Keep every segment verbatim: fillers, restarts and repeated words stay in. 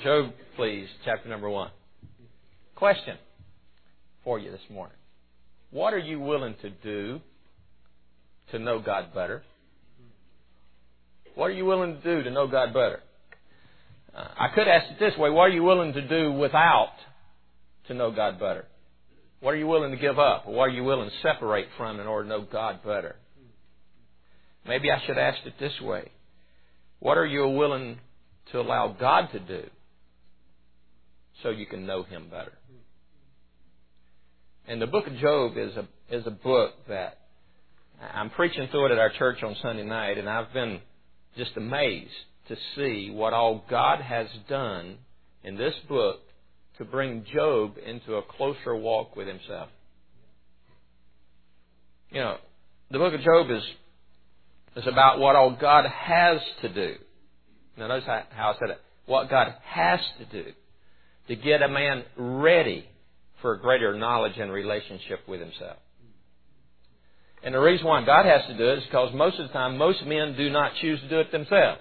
Job, please, chapter number one. Question for you this morning. What are you willing to do to know God better? What are you willing to do to know God better? Uh, I could ask it this way. What are you willing to do without to know God better? What are you willing to give up? Or what are you willing to separate from in order to know God better? Maybe I should ask it this way. What are you willing to allow God to do so you can know Him better? And the book of Job is a is a book that I'm preaching through it at our church on Sunday night, and I've been just amazed to see what all God has done in this book to bring Job into a closer walk with Himself. You know, the book of Job is is about what all God has to do. Now notice how, how I said it. What God has to do to get a man ready for a greater knowledge and relationship with Himself. And the reason why God has to do it is because most of the time, most men do not choose to do it themselves.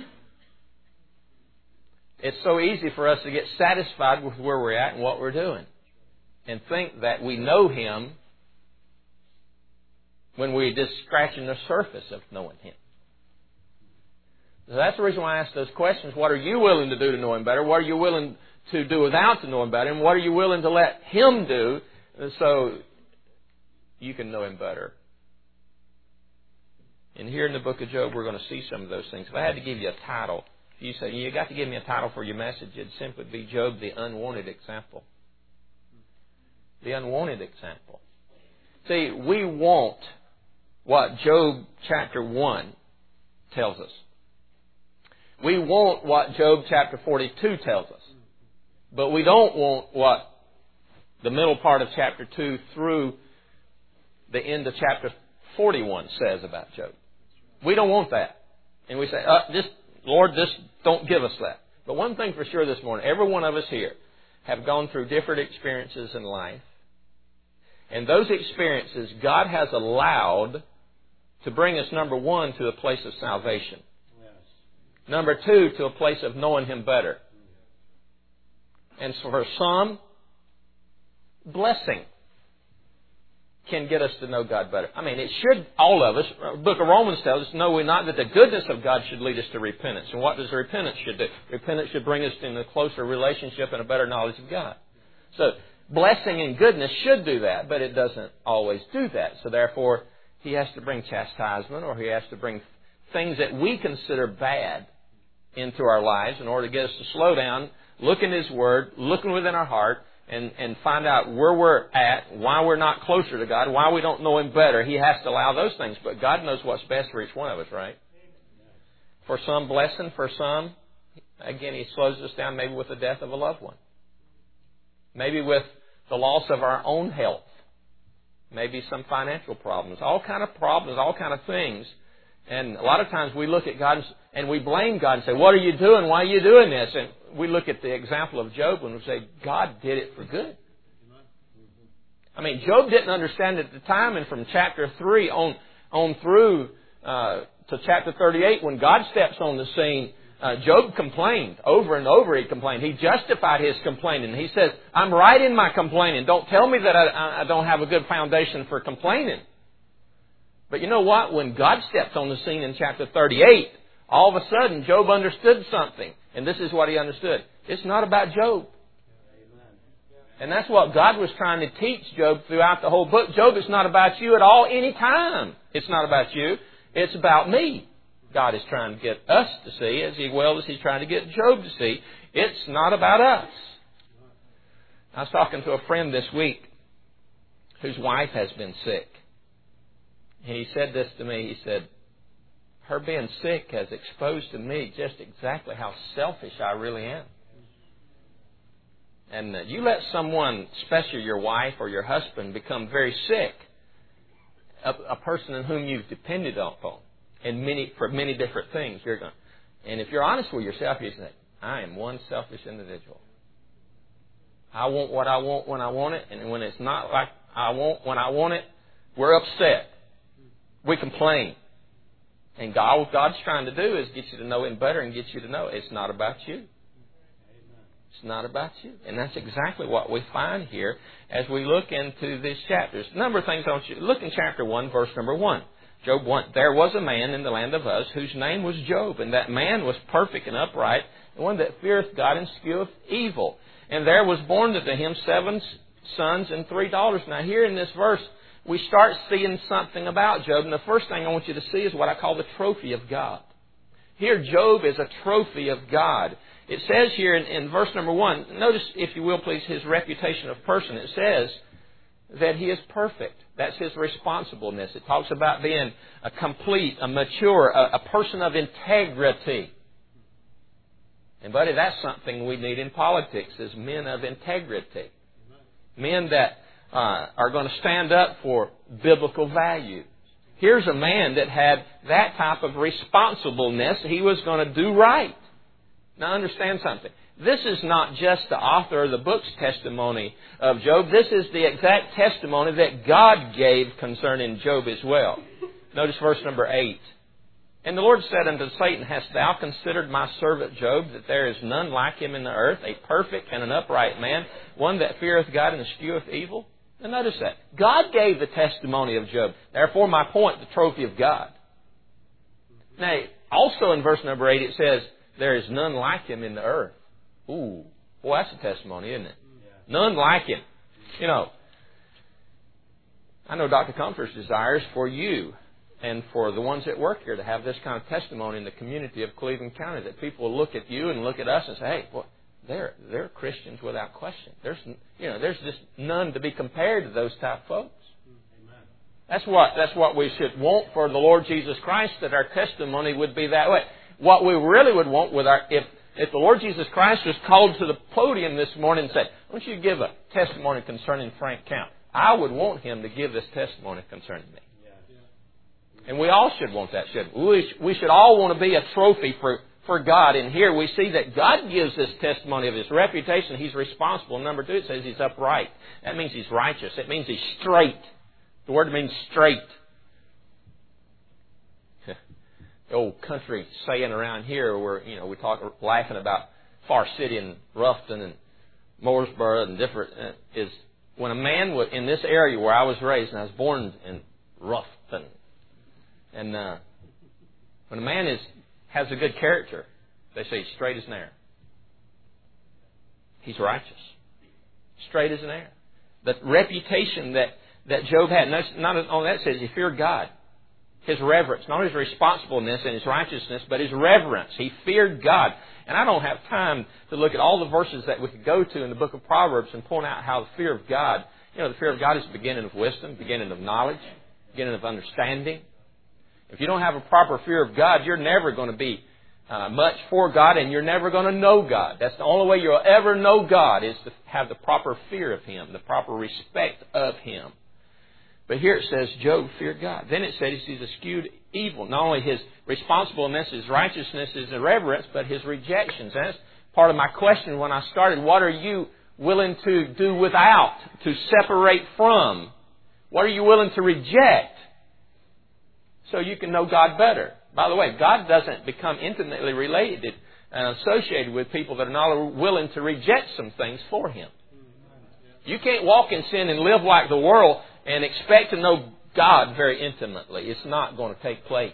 It's so easy for us to get satisfied with where we're at and what we're doing and think that we know Him when we're just scratching the surface of knowing Him. So that's the reason why I ask those questions. What are you willing to do to know Him better? What are you willing to do without to know Him better? And what are you willing to let Him do so you can know Him better? And here in the book of Job, we're going to see some of those things. If I had to give you a title, if you say, you got to give me a title for your message, it'd simply be Job, the unwanted example. The unwanted example. See, we want what Job chapter one tells us. We want what Job chapter forty-two tells us. But we don't want what the middle part of chapter two through the end of chapter forty-one says about Job. We don't want that. And we say, uh, just, Lord, just don't give us that. But one thing for sure this morning, every one of us here have gone through different experiences in life. And those experiences God has allowed to bring us, number one, to a place of salvation. Yes. Number two, to a place of knowing Him better. And so for some, blessing can get us to know God better. I mean, it should, all of us, the book of Romans tells us, know we not that the goodness of God should lead us to repentance. And what does repentance should do? Repentance should bring us in a closer relationship and a better knowledge of God. So, blessing and goodness should do that, but it doesn't always do that. So therefore, He has to bring chastisement, or He has to bring things that we consider bad into our lives in order to get us to slow down, look in His Word, looking within our heart, and, and find out where we're at, why we're not closer to God, why we don't know Him better. He has to allow those things, but God knows what's best for each one of us, right? For some, blessing. For some, again, He slows us down maybe with the death of a loved one. Maybe with the loss of our own health. Maybe some financial problems. All kind of problems, all kind of things. And a lot of times we look at God and we blame God and say, what are you doing? Why are you doing this? And we look at the example of Job and we say, God did it for good. I mean, Job didn't understand at the time, and from chapter three on, on through uh, to chapter thirty-eight, when God steps on the scene, Uh, Job complained. Over and over he complained. He justified his complaining. He says, I'm right in my complaining. Don't tell me that I, I don't have a good foundation for complaining. But you know what? When God stepped on the scene in chapter thirty-eight, all of a sudden Job understood something. And this is what he understood. It's not about Job. And that's what God was trying to teach Job throughout the whole book. Job, it's not about you at all, any time. It's not about you. It's about me. God is trying to get us to see, as well as He's trying to get Job to see. It's not about us. I was talking to a friend this week whose wife has been sick. He said this to me. He said, her being sick has exposed to me just exactly how selfish I really am. And uh, you let someone, especially your wife or your husband, become very sick, a, a person in whom you've depended upon, and many for many different things, you're going. And if you're honest with yourself, you say, "I am one selfish individual. I want what I want when I want it, and when it's not like I want when I want it, we're upset. We complain." And God, what God's trying to do is get you to know Him better and get you to know it's not about you. It's not about you. And that's exactly what we find here as we look into these chapters. A number of things I want you to look in chapter one, verse number one. Job one. There was a man in the land of Uz whose name was Job, and that man was perfect and upright, and one that feareth God and skeweth evil. And there was born unto him seven sons and three daughters. Now here in this verse, we start seeing something about Job, and the first thing I want you to see is what I call the trophy of God. Here Job is a trophy of God. It says here in, in verse number one, notice, if you will please, his reputation of person. It says that he is perfect. That's his responsibleness. It talks about being a complete, a mature, a, a person of integrity. And buddy, that's something we need in politics, is men of integrity. Men that uh, are going to stand up for biblical values. Here's a man that had that type of responsibleness. He was going to do right. Now understand something. This is not just the author of the book's testimony of Job. This is the exact testimony that God gave concerning Job as well. Notice verse number eight. And the Lord said unto Satan, Hast thou considered my servant Job, that there is none like him in the earth, a perfect and an upright man, one that feareth God and escheweth evil? Now notice that. God gave the testimony of Job. Therefore, my point, the trophy of God. Now, also in verse number eight, it says, there is none like him in the earth. Ooh, boy, that's a testimony, isn't it? Yeah. None like him. You know, I know Doctor Comfort's desires for you and for the ones that work here to have this kind of testimony in the community of Cleveland County, that people will look at you and look at us and say, hey, well, they're, they're Christians without question. There's, you know, there's just none to be compared to those type folks. Amen. That's what, that's what we should want for the Lord Jesus Christ, that our testimony would be that way. What we really would want with our, if, if the Lord Jesus Christ was called to the podium this morning and said, I want you to give a testimony concerning Frank Count, I would want him to give this testimony concerning me. And we all should want that, shouldn't we? We should all want to be a trophy for, for God. And here we see that God gives this testimony of His reputation. He's responsible. Number two, it says He's upright. That means He's righteous. It means He's straight. The word means straight. The old country saying around here where, you know, we talk, laughing about Far City and Ruffton and Mooresboro and different, uh, is when a man was in this area where I was raised, and I was born in Ruffton. And uh, when a man is has a good character, they say he's straight as an arrow. He's righteous. Straight as an arrow. The reputation that, that Job had, not only that, it says he feared God. His reverence, not his responsibleness and his righteousness, but his reverence. He feared God. And I don't have time to look at all the verses that we could go to in the book of Proverbs and point out how the fear of God, you know, the fear of God is the beginning of wisdom, beginning of knowledge, beginning of understanding. If you don't have a proper fear of God, you're never going to be uh, much for God, and you're never going to know God. That's the only way you'll ever know God, is to have the proper fear of Him, the proper respect of Him. But here it says Job feared God. Then it says he's eschewed evil. Not only his responsibleness, his righteousness, his reverence, but his rejections. That's part of my question when I started. What are you willing to do without, to separate from? What are you willing to reject so you can know God better? By the way, God doesn't become intimately related and associated with people that are not willing to reject some things for Him. You can't walk in sin and live like the world and expect to know God very intimately. It's not going to take place.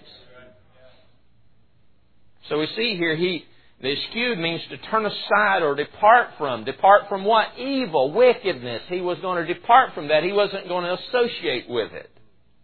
So we see here, he the eschewed means to turn aside or depart from. Depart from what? Evil, wickedness. He was going to depart from that. He wasn't going to associate with it.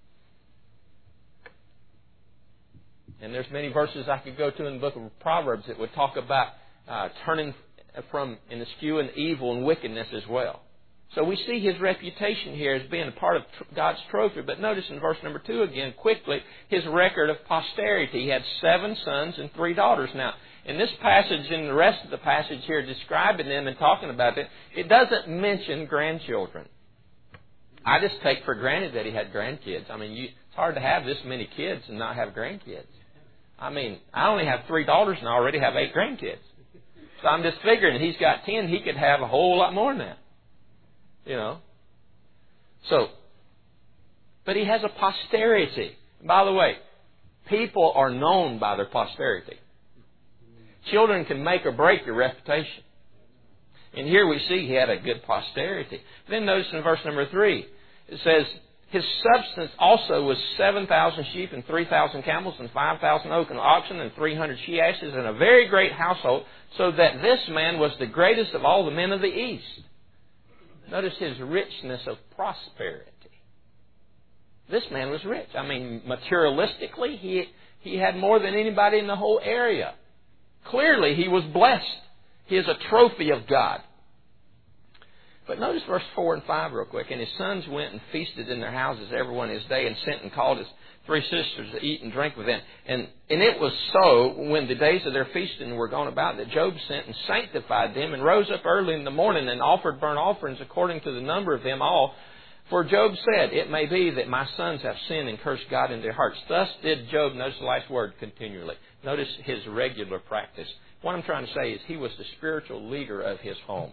And there's many verses I could go to in the book of Proverbs that would talk about uh, turning from and eschewing evil and wickedness as well. So we see his reputation here as being a part of God's trophy. But notice in verse number two again, quickly, his record of posterity. He had seven sons and three daughters. Now, in this passage and the rest of the passage here describing them and talking about it, it doesn't mention grandchildren. I just take for granted that he had grandkids. I mean, you, it's hard to have this many kids and not have grandkids. I mean, I only have three daughters and I already have eight grandkids. So I'm just figuring he's got ten, he could have a whole lot more than that. You know. So, but he has a posterity. By the way, people are known by their posterity. Children can make or break your reputation. And here we see he had a good posterity. Then notice in verse number three, it says, his substance also was seven thousand sheep and three thousand camels and five thousand oaken oxen and three hundred she-asses and a very great household, so that this man was the greatest of all the men of the east. Notice his richness of prosperity. This man was rich. I mean, materialistically, he, he had more than anybody in the whole area. Clearly, he was blessed. He is a trophy of God. But notice verse four and five real quick. And his sons went and feasted in their houses every one his day, and sent and called his three sisters to eat and drink with them. And, and it was so, when the days of their feasting were gone about, that Job sent and sanctified them, and rose up early in the morning, and offered burnt offerings according to the number of them all. For Job said, it may be that my sons have sinned and cursed God in their hearts. Thus did Job, notice the last word, continually. Notice his regular practice. What I'm trying to say is he was the spiritual leader of his home.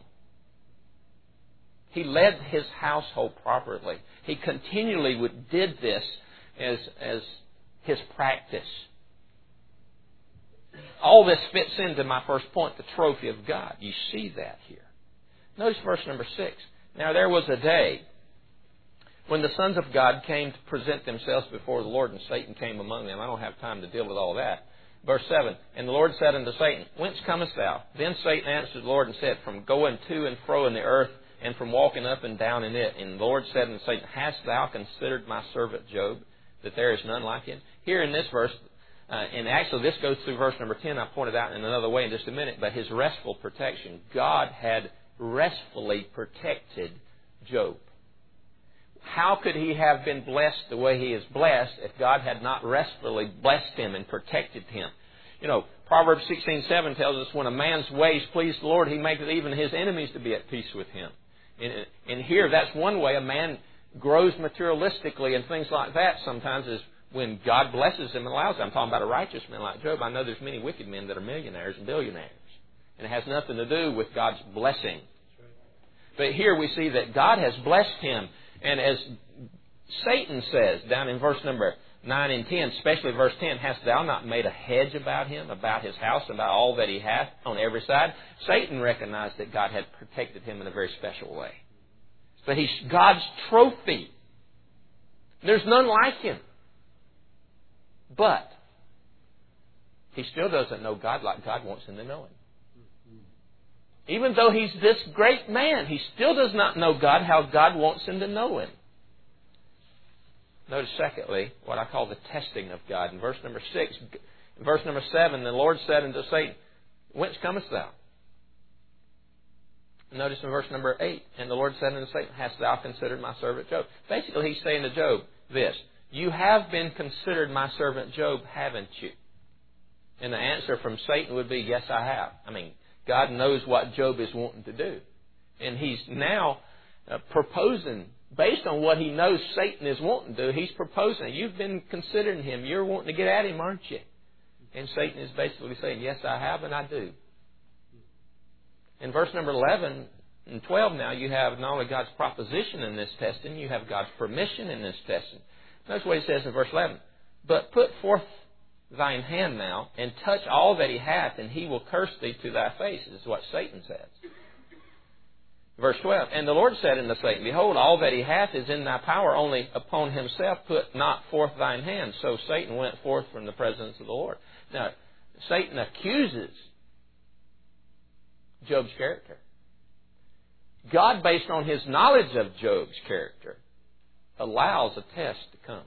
He led his household properly. He continually would, did this as, as his practice. All this fits into my first point, the trophy of God. You see that here. Notice verse number six. Now there was a day when the sons of God came to present themselves before the Lord, and Satan came among them. I don't have time to deal with all that. Verse seven, and the Lord said unto Satan, whence comest thou? Then Satan answered the Lord and said, from going to and fro in the earth, and from walking up and down in it. And the Lord said unto Satan, hast thou considered my servant Job, that there is none like him? Here in this verse, uh, and actually this goes through verse number ten, I pointed out in another way in just a minute, but his restful protection. God had restfully protected Job. How could he have been blessed the way he is blessed if God had not restfully blessed him and protected him? You know, Proverbs sixteen seven tells us, when a man's ways please the Lord, he maketh even his enemies to be at peace with him. And, and here, that's one way a man grows materialistically and things like that sometimes, is when God blesses him and allows him. I'm talking about a righteous man like Job. I know there's many wicked men that are millionaires and billionaires. And it has nothing to do with God's blessing. But here we see that God has blessed him. And as Satan says down in verse number nine and ten, especially verse ten, hast thou not made a hedge about him, about his house, about all that he hath on every side? Satan recognized that God had protected him in a very special way. But he's God's trophy. There's none like him. But he still doesn't know God like God wants him to know him. Even though he's this great man, he still does not know God how God wants him to know him. Notice, secondly, what I call the testing of God. In verse number six, in verse number seven, the Lord said unto Satan, whence comest thou? Notice in verse number eight, and the Lord said unto Satan, hast thou considered my servant Job? Basically, he's saying to Job this, you have been considered my servant Job, haven't you? And the answer from Satan would be, yes, I have. I mean, God knows what Job is wanting to do. And he's now uh, proposing, based on what he knows Satan is wanting to do, he's proposing, you've been considering him. You're wanting to get at him, aren't you? And Satan is basically saying, yes, I have, and I do. In verse number eleven and twelve now, you have not only God's proposition in this testing, you have God's permission in this testing. Notice what he says in verse eleven. But put forth thine hand now, and touch all that he hath, and he will curse thee to thy face. This is what Satan says. Verse twelve, and the Lord said unto Satan, behold, all that he hath is in thy power, only upon himself put not forth thine hand. So Satan went forth from the presence of the Lord. Now, Satan accuses Job's character. God, based on his knowledge of Job's character, allows a test to come.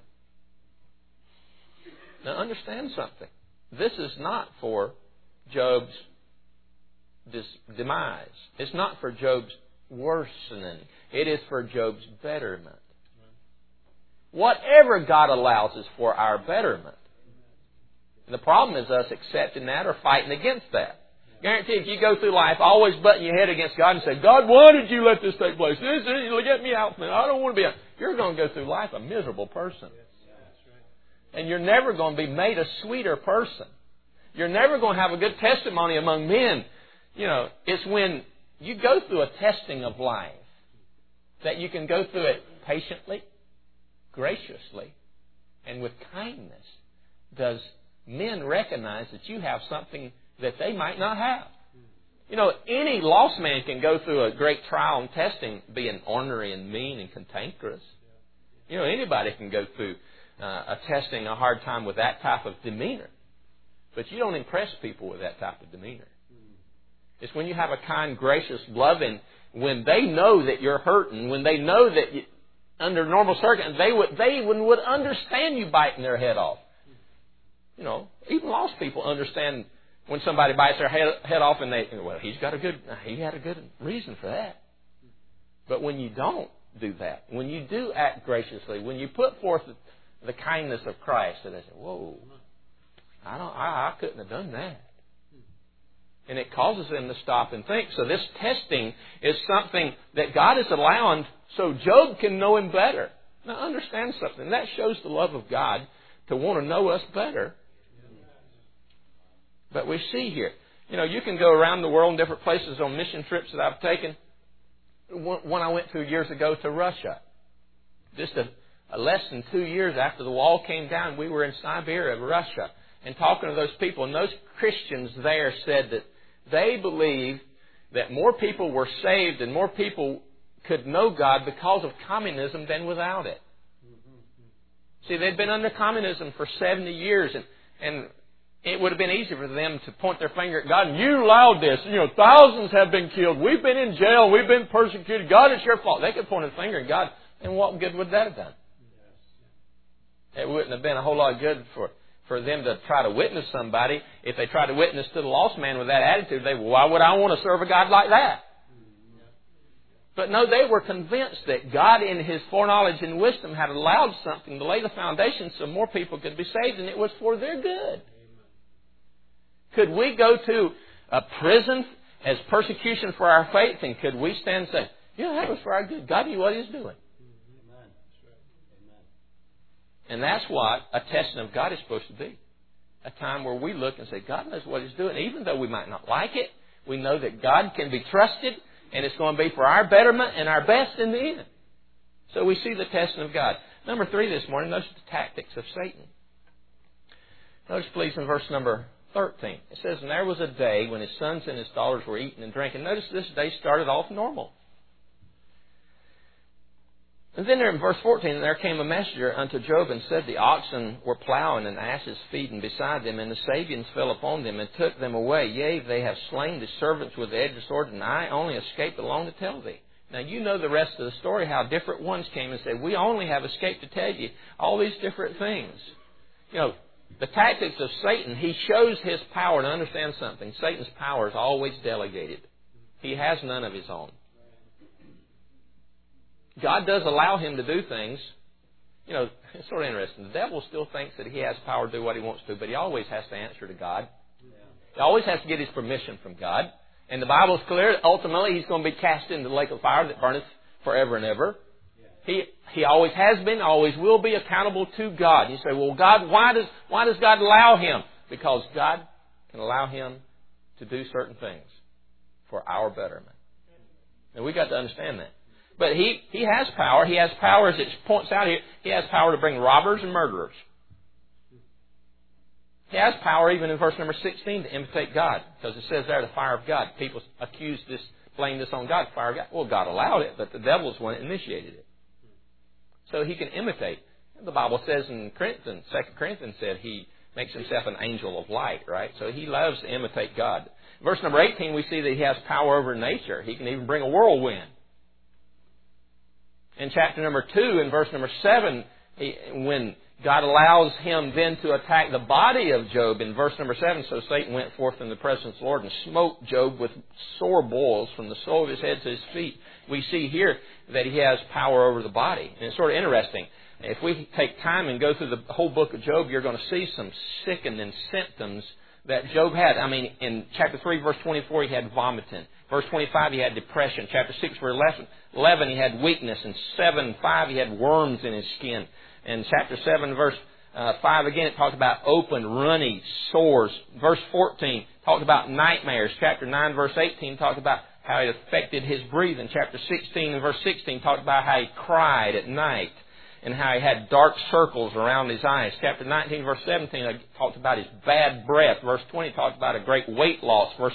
Now understand something. This is not for Job's demise. It's not for Job's worsening. It is for Job's betterment. Whatever God allows is for our betterment. And the problem is us accepting that or fighting against that. Guarantee if you go through life always butting your head against God and say, God, why did you let this take place? This is, get me out, man. I don't want to be a... You're going to go through life a miserable person. And you're never going to be made a sweeter person. You're never going to have a good testimony among men. You know, it's when you go through a testing of life that you can go through it patiently, graciously, and with kindness. Does men recognize that you have something that they might not have? You know, any lost man can go through a great trial and testing being ornery and mean and cantankerous. You know, anybody can go through uh, a testing, a hard time with that type of demeanor. But you don't impress people with that type of demeanor. It's when you have a kind, gracious, loving, when they know that you're hurting, when they know that you, under normal circumstances, they would they would, would understand you biting their head off. You know, even lost people understand when somebody bites their head, head off, and they, well, he's got a good, he had a good reason for that. But when you don't do that, when you do act graciously, when you put forth the, the kindness of Christ, and they say, whoa, I don't, I, I couldn't have done that. And it causes them to stop and think. So this testing is something that God is allowing so Job can know Him better. Now understand something. That shows the love of God to want to know us better. But we see here, you know, you can go around the world in different places on mission trips that I've taken. One I went to years ago to Russia. Just a, a less than two years after the wall came down, we were in Siberia, Russia, and talking to those people. And those Christians there said that they believed that more people were saved and more people could know God because of communism than without it. See, they'd been under communism for seventy years, and, and it would have been easy for them to point their finger at God. And you allowed this. You know, thousands have been killed. We've been in jail. We've been persecuted. God, it's your fault. They could point a finger at God. And what good would that have done? It wouldn't have been a whole lot good for, for them to try to witness somebody. If they tried to witness to the lost man with that attitude, they, well, why would I want to serve a God like that? But no, they were convinced that God in His foreknowledge and wisdom had allowed something to lay the foundation so more people could be saved, and it was for their good. Could we go to a prison as persecution for our faith, and could we stand and say, yeah, that was for our good. God knew what He was doing. And that's what a testing of God is supposed to be. A time where we look and say, God knows what He's doing. Even though we might not like it, we know that God can be trusted, and it's going to be for our betterment and our best in the end. So we see the testing of God. Number three this morning, notice the tactics of Satan. Notice please in verse number thirteen. It says, and there was a day when his sons and his daughters were eating and drinking. Notice this day started off normal. And then there in verse fourteen, and there came a messenger unto Job and said, the oxen were plowing and asses feeding beside them, and the Sabians fell upon them and took them away. Yea, they have slain the servants with the edge of the sword, and I only escaped along to tell thee. Now you know the rest of the story, how different ones came and said, we only have escaped to tell you all these different things. You know, the tactics of Satan, he shows his power. To understand something, Satan's power is always delegated. He has none of his own. God does allow him to do things. You know, it's sort of interesting. The devil still thinks that he has power to do what he wants to, but he always has to answer to God. He always has to get his permission from God. And the Bible is clear that ultimately he's going to be cast into the lake of fire that burneth forever and ever. He he always has been, always will be accountable to God. And you say, well, God, why does why does God allow him? Because God can allow him to do certain things for our betterment. And we've got to understand that. But he, he has power. He has power, as it points out here, he has power to bring robbers and murderers. He has power even in verse number sixteen to imitate God. Because it says there, the fire of God. People accuse this, blame this on God, the fire of God. Well, God allowed it, but the devil's one that initiated it. So he can imitate. The Bible says in Corinthians, Second Corinthians said he makes himself an angel of light, right? So he loves to imitate God. Verse number eighteen, we see that he has power over nature. He can even bring a whirlwind. In chapter number two, in verse number seven, he, when God allows him then to attack the body of Job, in verse number seven, so Satan went forth in the presence of the Lord and smote Job with sore boils from the sole of his head to his feet. We see here that he has power over the body. And it's sort of interesting. If we take time and go through the whole book of Job, you're going to see some sickening symptoms that Job had. I mean, in chapter three, verse twenty-four, he had vomiting. Verse twenty-five, he had depression. Chapter six, verse eleven, he had weakness. And seven, five, he had worms in his skin. And chapter seven, verse uh, five, again, it talked about open, runny sores. Verse fourteen talked about nightmares. Chapter nine, verse eighteen talked about how it affected his breathing. Chapter sixteen and verse sixteen talked about how he cried at night and how he had dark circles around his eyes. Chapter nineteen, verse seventeen talked about his bad breath. Verse twenty talked about a great weight loss. Verse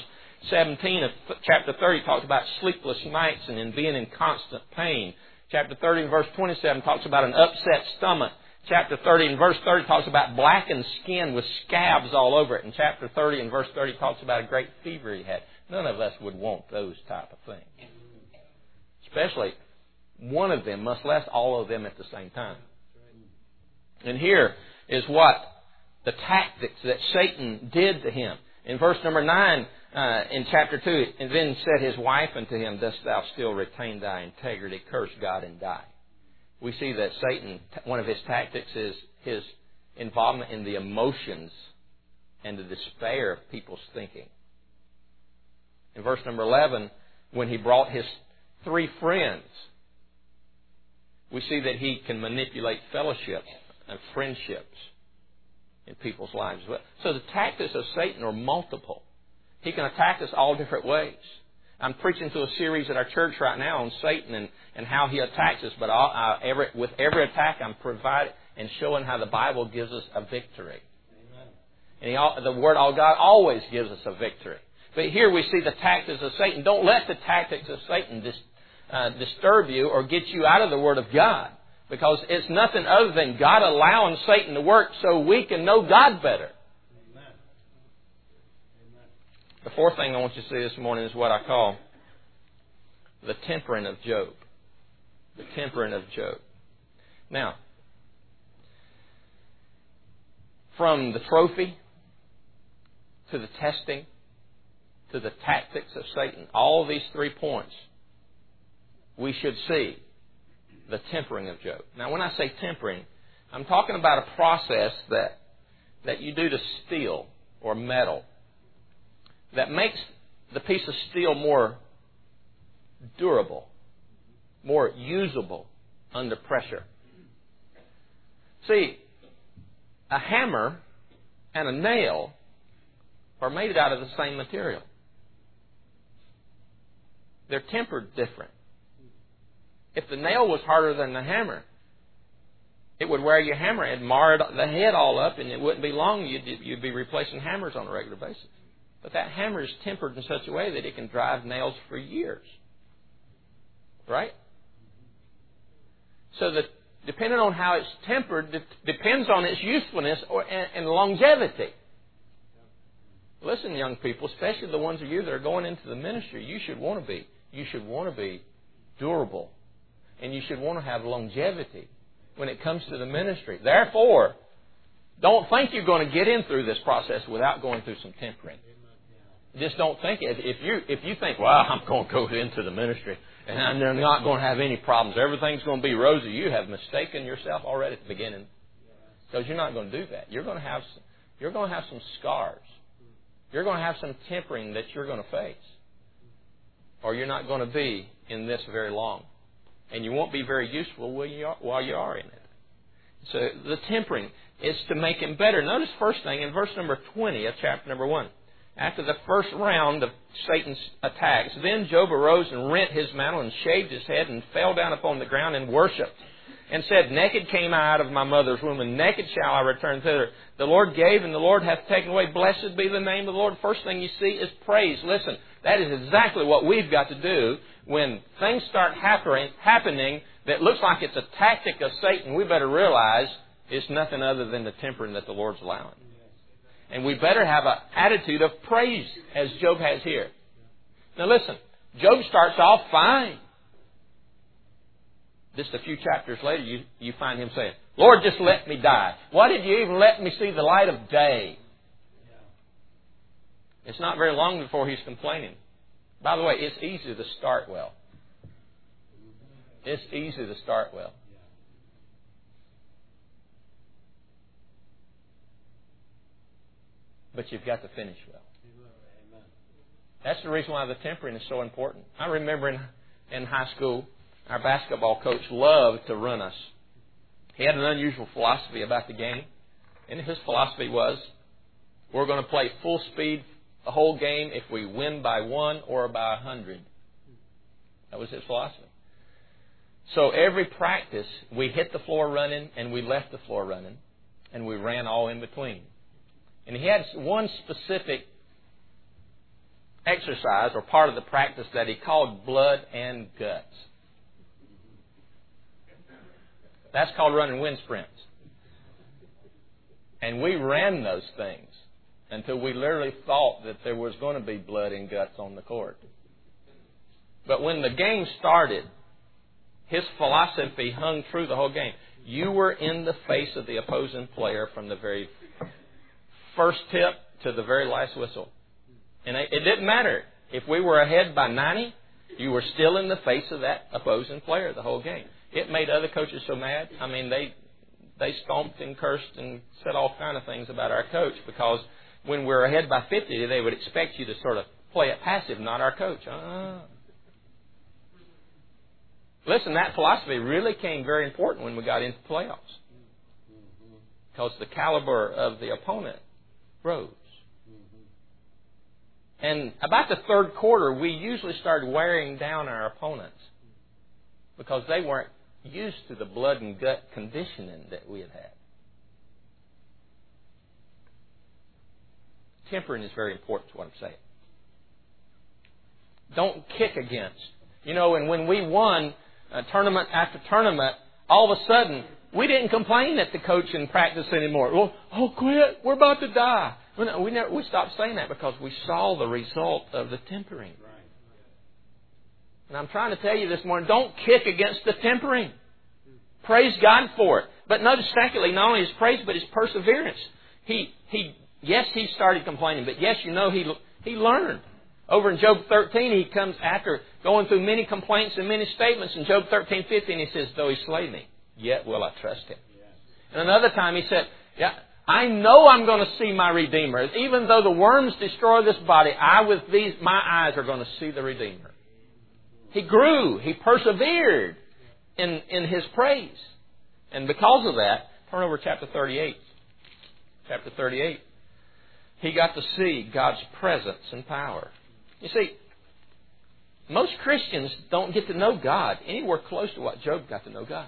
seventeen of chapter thirty talks about sleepless nights and in being in constant pain. Chapter thirty and verse twenty-seven talks about an upset stomach. Chapter thirty and verse thirty talks about blackened skin with scabs all over it. And chapter thirty and verse thirty talks about a great fever he had. None of us would want those type of things. Especially one of them must last all of them at the same time. And here is what the tactics that Satan did to him. In verse number nine, uh, in chapter two, and then said his wife unto him, dost thou still retain thy integrity? Curse God and die. We see that Satan, one of his tactics is his involvement in the emotions and the despair of people's thinking. In verse number eleven, when he brought his three friends, we see that he can manipulate fellowship and friendships in people's lives. So the tactics of Satan are multiple. He can attack us all different ways. I'm preaching to a series at our church right now on Satan and, and how he attacks us. But I'll, I, every, with every attack, I'm providing and showing how the Bible gives us a victory. Amen. And he, the Word of God always gives us a victory. But here we see the tactics of Satan. Don't let the tactics of Satan dis, uh, disturb you or get you out of the Word of God. Because it's nothing other than God allowing Satan to work so we can know God better. The fourth thing I want you to see this morning is what I call the tempering of Job. The tempering of Job. Now, from the trophy to the testing to the tactics of Satan, all these three points, we should see the tempering of Job. Now, when I say tempering, I'm talking about a process that, that you do to steel or metal that makes the piece of steel more durable, more usable under pressure. See, a hammer and a nail are made out of the same material. They're tempered different. If the nail was harder than the hammer, it would wear your hammer and mar the head all up, and it wouldn't be long you'd, you'd be replacing hammers on a regular basis. But that hammer is tempered in such a way that it can drive nails for years. Right? So that depending on how it's tempered, it depends on its usefulness or, and, and longevity. Listen, young people, especially the ones of you that are going into the ministry, you should want to be. You should want to be durable. And you should want to have longevity when it comes to the ministry. Therefore, don't think you're going to get in through this process without going through some tempering. Just don't think it. If you if you think, well, I'm going to go into the ministry and I'm not going to have any problems, everything's going to be rosy, you have mistaken yourself already at the beginning. Because you're not going to do that. You're going to have you're going to have some scars. You're going to have some tempering that you're going to face. Or you're not going to be in this very long. And you won't be very useful while you are, while you are in it. So the tempering is to make him better. Notice first thing in verse number twenty of chapter number one. After the first round of Satan's attacks, then Job arose and rent his mantle and shaved his head and fell down upon the ground and worshipped. And said, naked came I out of my mother's womb, and naked shall I return thither. The Lord gave, and the Lord hath taken away. Blessed be the name of the Lord. First thing you see is praise. Listen, that is exactly what we've got to do when things start happening, happening that looks like it's a tactic of Satan. We better realize it's nothing other than the tempering that the Lord's allowing. And we better have an attitude of praise, as Job has here. Now listen, Job starts off fine. Just a few chapters later, you, you find him saying, Lord, just let me die. Why did you even let me see the light of day? It's not very long before he's complaining. By the way, it's easy to start well. It's easy to start well. But you've got to finish well. That's the reason why the tempering is so important. I remember in, in high school, our basketball coach loved to run us. He had an unusual philosophy about the game. And his philosophy was, we're going to play full speed the whole game if we win by one or by a hundred. That was his philosophy. So every practice, we hit the floor running and we left the floor running. And we ran all in between. And he had one specific exercise or part of the practice that he called blood and guts. That's called running wind sprints. And we ran those things until we literally thought that there was going to be blood and guts on the court. But when the game started, his philosophy hung true the whole game. You were in the face of the opposing player from the very first tip to the very last whistle. And it didn't matter. If we were ahead by ninety, you were still in the face of that opposing player the whole game. It made other coaches so mad. I mean, they they stomped and cursed and said all kind of things about our coach because when we were ahead by fifty, they would expect you to sort of play it passive, not our coach. Uh-uh. Listen, that philosophy really came very important when we got into playoffs because the caliber of the opponent rose. And about the third quarter, we usually started wearing down our opponents because they weren't used to the blood and gut conditioning that we had had. Tempering is very important to what I'm saying. Don't kick against. You know, and when we won uh, tournament after tournament, all of a sudden, we didn't complain at the coach in practice anymore. Well, oh, quit. We're about to die. We, we, never, we stopped saying that because we saw the result of the tempering. And I'm trying to tell you this morning, don't kick against the tempering. Praise God for it. But notice secondly, not only his praise, but his perseverance. He, he, yes, he started complaining, but yes, you know, he, he learned. Over in Job thirteen, he comes after going through many complaints and many statements. In Job thirteen fifteen, he says, though he slay me, yet will I trust him. And another time he said, yeah, I know I'm going to see my Redeemer. Even though the worms destroy this body, I with these, my eyes are going to see the Redeemer. He grew. He persevered in, in his praise. And because of that, turn over to chapter thirty-eight. Chapter thirty-eight. He got to see God's presence and power. You see, most Christians don't get to know God anywhere close to what Job got to know God.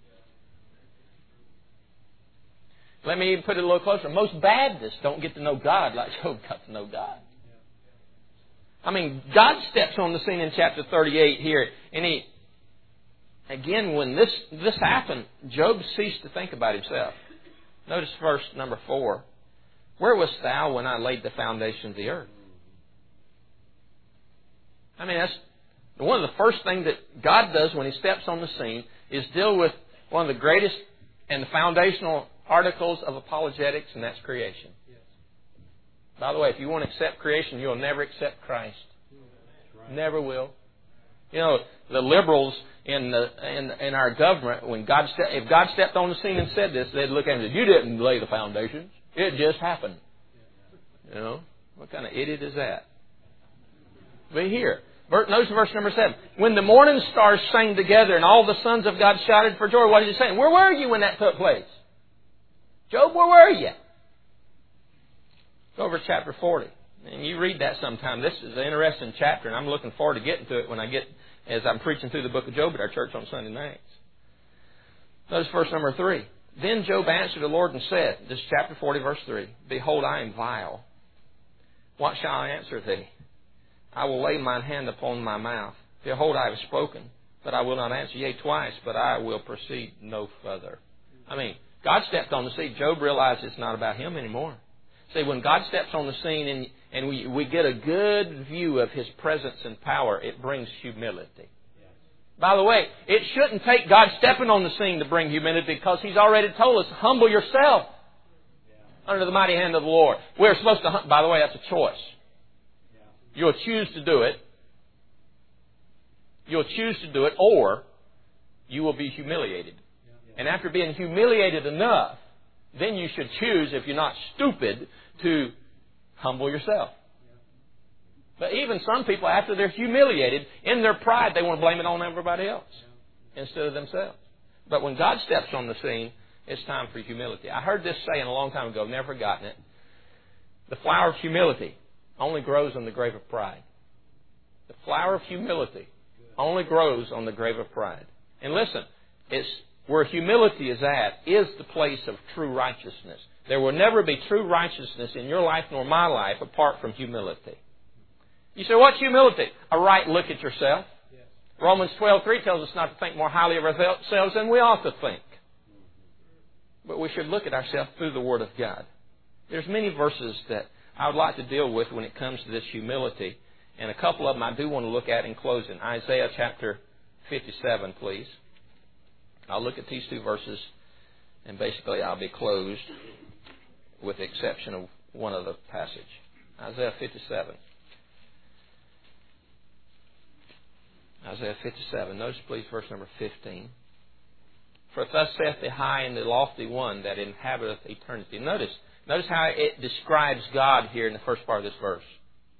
Let me even put it a little closer. Most Baptists don't get to know God like Job got to know God. I mean, God steps on the scene in chapter thirty-eight here, and he, again, when this, this happened, Job ceased to think about himself. Notice verse number four. Where wast thou when I laid the foundation of the earth? I mean, that's one of the first things that God does when He steps on the scene is deal with one of the greatest and the foundational articles of apologetics, and that's creation. Yes. By the way, if you want to accept creation, you'll never accept Christ. Right. Never will. You know, the liberals in the in, in our government, when God ste- if God stepped on the scene and said this, they'd look at him and say, "You didn't lay the foundations. It just happened." You know, what kind of idiot is that? But here, notice verse number seven. When the morning stars sang together and all the sons of God shouted for joy, what is he saying? Where were you when that took place? Job, where were you? Go over to chapter forty. And you read that sometime. This is an interesting chapter, and I'm looking forward to getting to it when I get, as I'm preaching through the book of Job at our church on Sunday nights. Notice verse number three. Then Job answered the Lord and said, this is chapter forty, verse three, Behold, I am vile. What shall I answer thee? I will lay mine hand upon my mouth. Behold, I have spoken, but I will not answer. Yea, twice, but I will proceed no further. I mean, God stepped on the scene. Job realized it's not about him anymore. See, when God steps on the scene and, and we, we get a good view of His presence and power, it brings humility. By the way, it shouldn't take God stepping on the scene to bring humility because He's already told us, humble yourself under the mighty hand of the Lord. We're supposed to, by the way, that's a choice. You'll choose to do it. You'll choose to do it, or you will be humiliated. And after being humiliated enough, then you should choose, if you're not stupid, to humble yourself. But even some people, after they're humiliated, in their pride, they want to blame it on everybody else instead of themselves. But when God steps on the scene, it's time for humility. I heard this saying a long time ago, never forgotten it. The flower of humility only grows on the grave of pride. The flower of humility only grows on the grave of pride. And listen, it's where humility is at is the place of true righteousness. There will never be true righteousness in your life nor my life apart from humility. You say, what's humility? A right look at yourself. Yes. Romans twelve three tells us not to think more highly of ourselves than we ought to think. But we should look at ourselves through the Word of God. There's many verses that I would like to deal with when it comes to this humility. And a couple of them I do want to look at in closing. Isaiah chapter fifty-seven, please. I'll look at these two verses, and basically I'll be closed with the exception of one other passage. Isaiah fifty-seven. Isaiah fifty-seven. Notice, please, verse number fifteen. For thus saith the high and the lofty one that inhabiteth eternity. Notice, notice how it describes God here in the first part of this verse.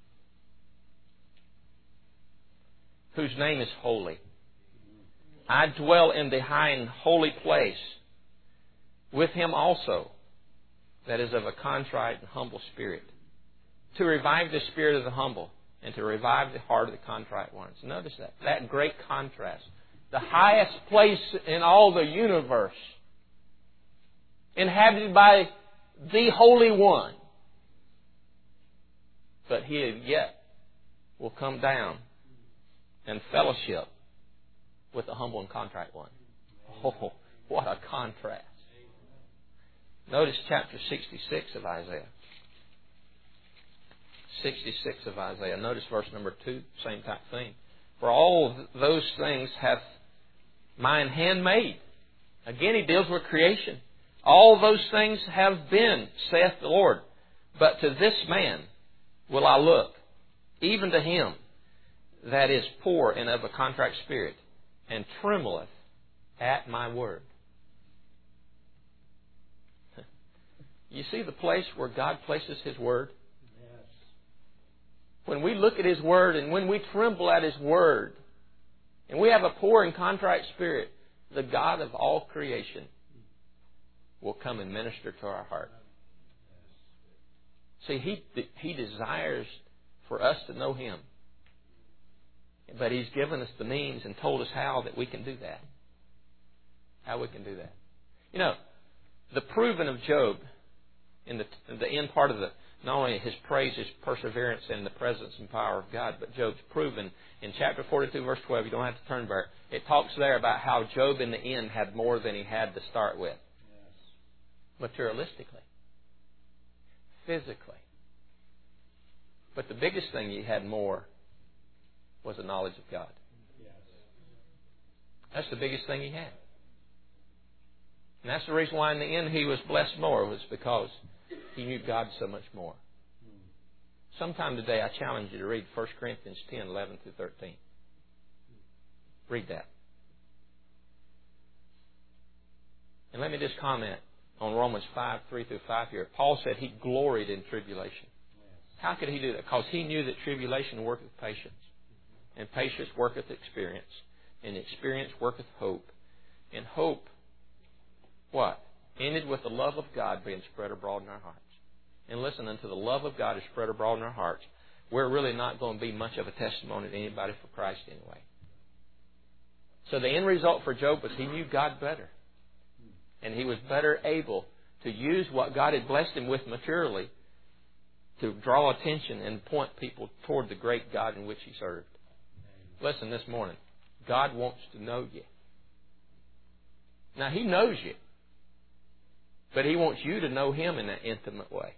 Whose name is holy. I dwell in the high and holy place with him also, that is of a contrite and humble spirit, to revive the spirit of the humble and to revive the heart of the contrite ones. Notice that. That great contrast. The highest place in all the universe, inhabited by the Holy One. But he yet will come down and fellowship with the humble and contrite one. Oh, what a contrast. Notice chapter sixty-six of Isaiah. sixty-six of Isaiah. Notice verse number two, same type thing. For all those things hath mine hand made. Again, he deals with creation. All those things have been, saith the Lord. But to this man will I look, even to him that is poor and of a contrite spirit, and trembleth at my word. You see the place where God places His Word? Yes. When we look at His Word and when we tremble at His Word, and we have a poor and contrite spirit, the God of all creation will come and minister to our heart. See, He, He desires for us to know Him. But He's given us the means and told us how that we can do that. How we can do that. You know, the proving of Job, in the, in the end part of the, not only his praise, his perseverance and the presence and power of God, but Job's proven in chapter forty-two, verse twelve. You don't have to turn back. It talks there about how Job in the end had more than he had to start with. Yes. Materialistically. Physically. But the biggest thing he had more was the knowledge of God. Yes. That's the biggest thing he had. And that's the reason why in the end he was blessed more, was because he knew God so much more. Sometime today I challenge you to read First Corinthians ten, eleven through thirteen. Read that. And let me just comment on Romans five, three through five here. Paul said he gloried in tribulation. How could he do that? Because he knew that tribulation worketh patience. And patience worketh experience. And experience worketh hope. And hope, what? Ended with the love of God being spread abroad in our hearts. And listen, until the love of God is spread abroad in our hearts, we're really not going to be much of a testimony to anybody for Christ anyway. So the end result for Job was he knew God better. And he was better able to use what God had blessed him with materially to draw attention and point people toward the great God in which he served. Listen, this morning, God wants to know you. Now, He knows you. But He wants you to know Him in that intimate way.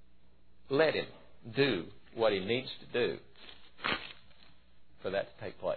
Let Him do what He needs to do for that to take place.